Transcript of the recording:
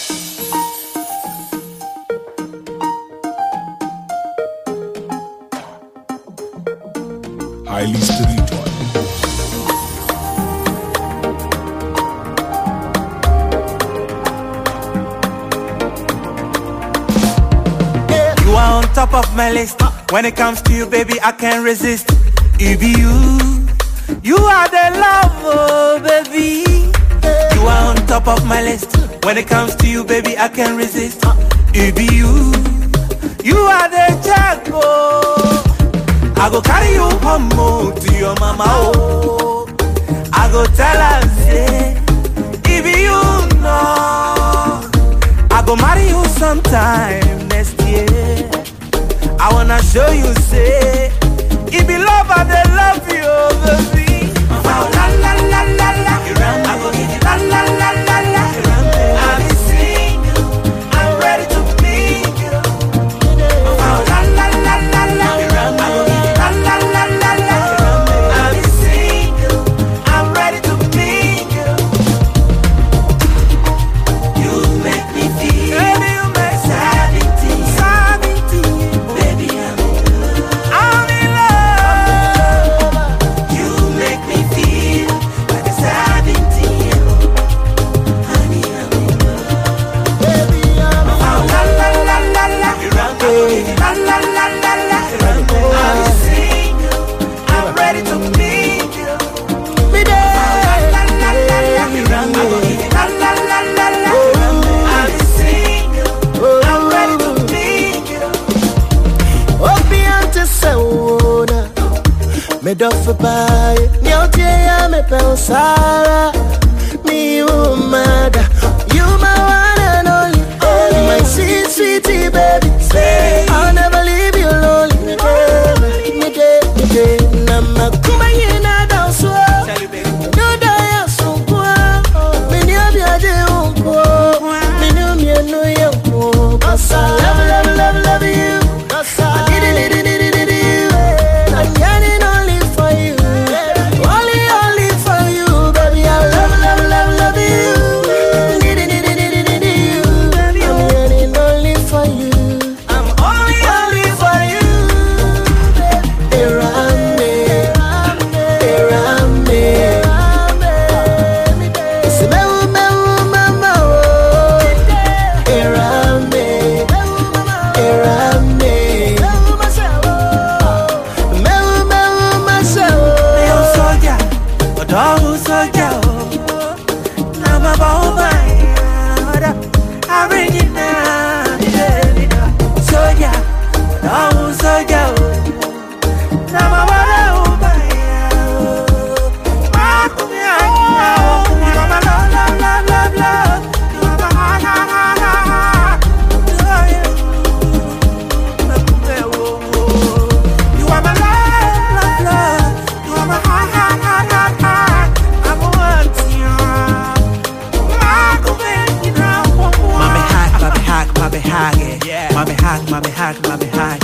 Highly spiritual. You are on top of my list. When it comes to you, baby, I can't resist. It be you are the love, oh, baby. You are on top of my list. When it comes to you, baby, I can't resist. It be you are the jack, oh. I go carry you home to your mama, oh. I go tell her, say, if you know, I go marry you sometime next year. I wanna show you, say, if you love her, they love you, baby. Oh, la la la la la, I go give you la la la la la. I'll be single, I'm ready to meet you. Oh, la la la la la, I go give you la la la la la. I'll be single, I'm ready to meet you. You make me feel, baby, you make 17, baby, I'm in love. You make me feel like a 17-year-old, honey, I'm in love. Baby, I'm in love. La la la la la, la la la la la. I'm single, I'm ready to meet you. La la la la la, la la la la la. I'm single, I'm ready to meet you. Opiante sauna, me dofe pai, nyote ya me pensara, mi umada, you my one and only, my sweet sweetie baby, I'll never leave you lonely, me day, na makuma yena danswa, no daya sunkwa, me nyabiaje unko, me nyamienu yanko, 'cause I love you. I need you. I'm yearning only for you. Only for you, baby. I love you. Need you. I'm yearning only for you. I'm only for you. Around me. Say, mama, oh. Around me. Mommy hack.